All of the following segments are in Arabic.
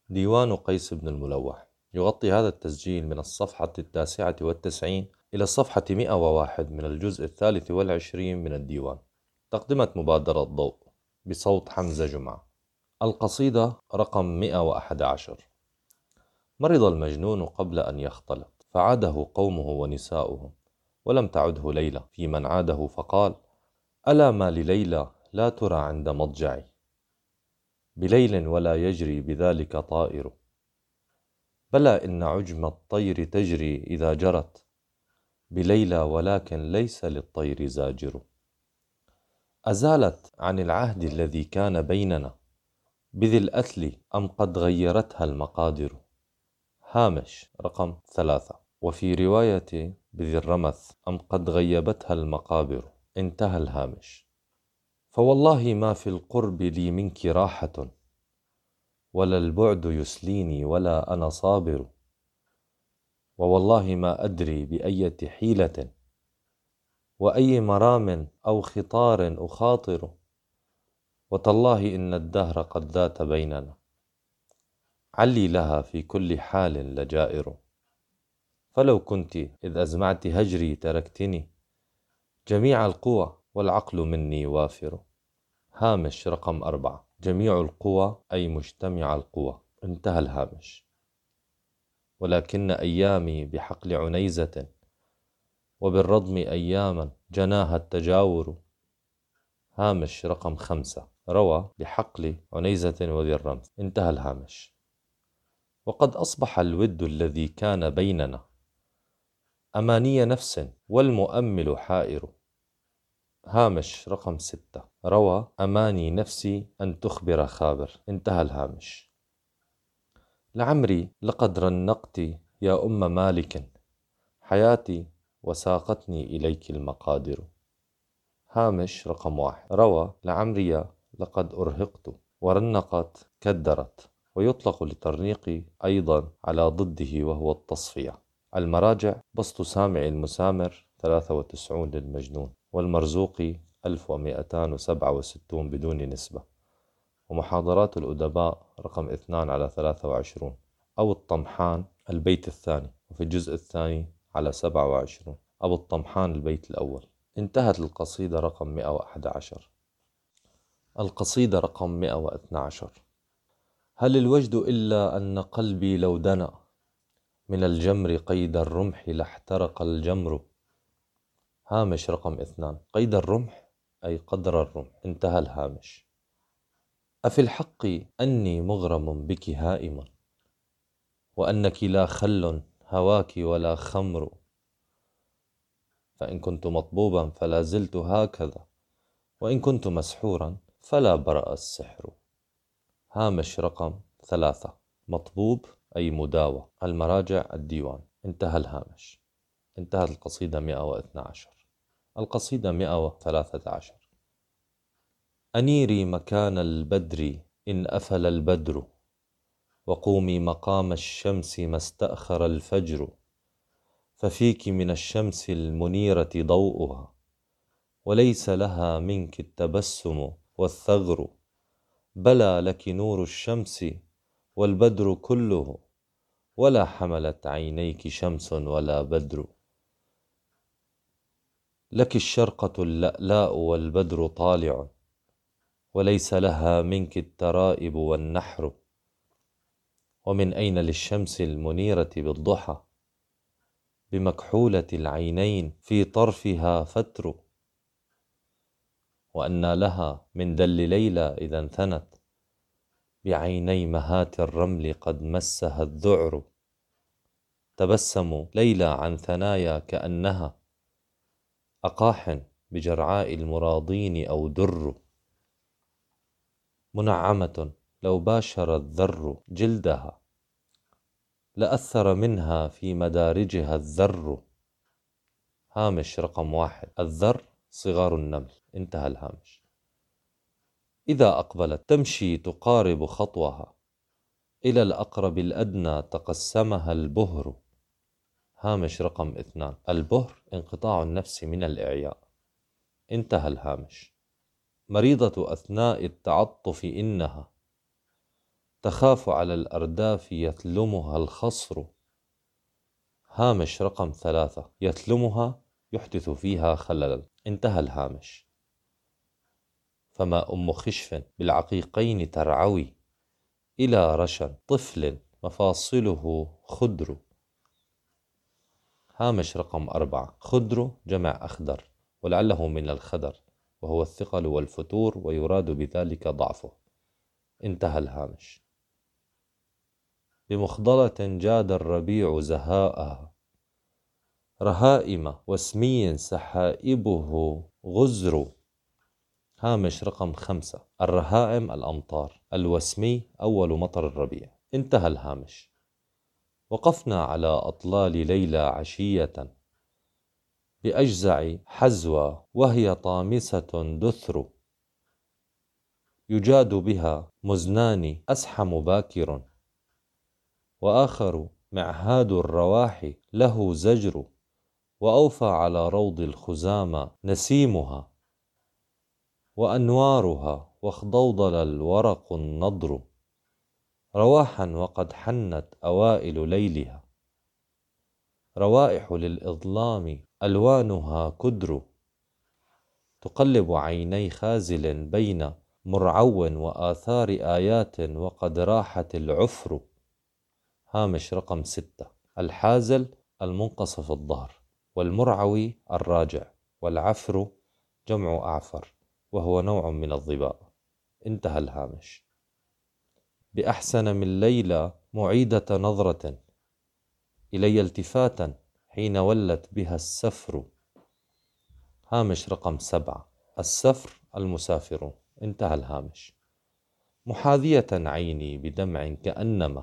ديوان قيس بن الملوح. يغطي هذا التسجيل من الصفحة 99 إلى الصفحة 101 من الجزء 23 من الديوان. تقدمة مبادرة ضوء بصوت حمزة جمعة. القصيدة رقم 111. مرض المجنون قبل أن يختلط، فعاده قومه ونساؤهم، ولم تعده ليلى في من عاده، فقال: ألا ما لليلى لا ترى عند مضجعي، بليل ولا يجري بذلك طائر، بلى إن عجم الطير تجري إذا جرت، بليلى ولكن ليس للطير زاجر. أزالت عن العهد الذي كان بيننا بذي الأثل أم قد غيرتها المقادر. هامش رقم 3. وفي رواية بذي الرمث أم قد غيبتها المقابر. انتهى الهامش. فوالله ما في القرب لي منك راحة، ولا البعد يسليني ولا أنا صابر، ووالله ما أدري بأية حيلة وأي مرام أو خطار أخاطر، وتالله إن الدهر قد ذات بيننا، علي لها في كل حال لجائر. فلو كنت إذ أزمعت هجري تركتني، جميع القوى والعقل مني وافر. هامش رقم 4. جميع القوى أي مجتمع القوى. انتهى الهامش. ولكن أيامي بحقل عنيزة، وبالرضم أياما جناها التجاور. هامش رقم 5. روى بحقل عنيزة وذي الرمث. انتهى الهامش. وقد أصبح الود الذي كان بيننا أماني نفس والمؤمل حائر. هامش رقم 6. روى أماني نفسي أن تخبر خابر. انتهى الهامش. لعمري لقد رنقت يا أم مالك حياتي، وساقتني إليك المقادر. هامش رقم 1. روى لعمري لقد أرهقت، ورنقت كدرت، ويطلق للترنيق أيضا على ضده وهو التصفية. المراجع: بسط سامع المسامر 93 للمجنون، والمرزوقي 1267 بدون نسبة، ومحاضرات الأدباء رقم 2 على 23، أو الطمحان البيت الثاني، وفي الجزء الثاني على 27، أبو الطمحان البيت الأول. انتهت القصيدة رقم 111. القصيدة رقم 112. هل الوجد إلا أن قلبي لو دنا من الجمر قيد الرمح لاحترق الجمر. هامش رقم 2. قيد الرمح أي قدر الرمح. انتهى الهامش. أفي الحق أني مغرم بك هائم، وأنك لا خل هواك ولا خمر، فإن كنت مطبوبا فلا زلت هكذا، وإن كنت مسحورا فلا برأ السحر. هامش رقم 3. مطبوب أي مداوى. المراجع: الديوان. انتهى الهامش. انتهت القصيدة 112. القصيدة 113. أنيري مكان البدر إن أفل البدر، وقومي مقام الشمس ما استأخر الفجر، ففيك من الشمس المنيرة ضوءها، وليس لها منك التبسم والثغر، بلى لك نور الشمس والبدر كله، ولا حملت عينيك شمس ولا بدر، لك الشرقة اللألاء والبدر طالع، وليس لها منك الترائب والنحر، ومن أين للشمس المنيرة بالضحى بمكحولة العينين في طرفها فتر، وأن لها من دل ليلى إذا انثنت بعيني مهات الرمل قد مسها الذعر، تبسم ليلى عن ثنايا كأنها أقاح بجرعاء المراضين أو در، منعمة لو باشر الذر جلدها لأثر منها في مدارجها الذر. هامش رقم 1. الذر صغار النمل. انتهى الهامش. إذا أقبلت تمشي تقارب خطوها، إلى الأقرب الأدنى تقسمها البهر. هامش رقم 2. البهر انقطاع النفس من الإعياء. انتهى الهامش. مريضة أثناء التعطف إنها، تخاف على الأرداف يثلمها الخصر. هامش رقم 3. يثلمها يحدث فيها خللا. انتهى الهامش. فما أم خشف بالعقيقين ترعوي إلى رشا طفل مفاصله خدر. هامش رقم 4. خدر جمع أخدر، ولعله من الخدر، وهو الثقل والفتور، ويراد بذلك ضعفه. انتهى الهامش. بمخضلة جاد الربيع زهاءها، رهائم واسمي سحائبه غزر. هامش رقم 5. الرهائم الأمطار، الوسمي أول مطر الربيع. انتهى الهامش. وقفنا على أطلال ليلى عشية بأجزع حزوى وهي طامسة دثر. يجاد بها مزنان أسحم باكر، وآخر معهاد الرواح له زجر. وأوفى على روض الخزامى نسيمها، وأنوارها واخضوضل الورق النضر. رواحا وقد حنت أوائل ليلها، روائح للإظلام ألوانها كدر. تقلب عيني خازل بين مرعو وآثار آيات وقد راحت العفر. هامش رقم 6. الحازل المنقصف الظهر، والمرعوي الراجع، والعفر جمع أعفر، وهو نوع من الظباء. انتهى الهامش. بأحسن من ليلى معيدة نظرة إلي التفاتا حين ولت بها السفر. هامش رقم 7. السفر المسافر. انتهى الهامش. محاذية عيني بدمع كأنما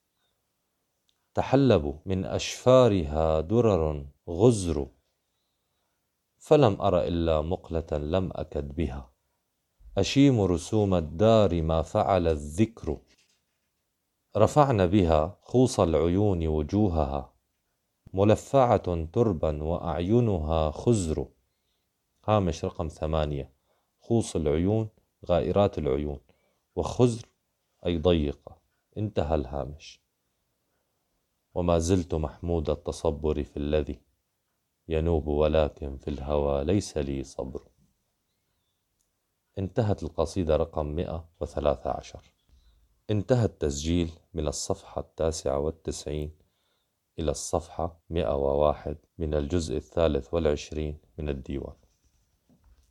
تحلب من أشفارها درر غزر. فلم أر إلا مقلة لم أكد بها، أشيم رسوم الدار ما فعل الذكر. رفعن بها خوص العيون وجوهها، ملفعة تربا وأعينها خزر. هامش رقم 8. خوص العيون غائرات العيون، وخزر أي ضيقة. انتهى الهامش. وما زلت محمود التصبر في الذي ينوب، ولكن في الهوى ليس لي صبر. انتهت القصيدة رقم 113. انتهى التسجيل من الصفحة 99 إلى الصفحة 101 من الجزء 23 من الديوان.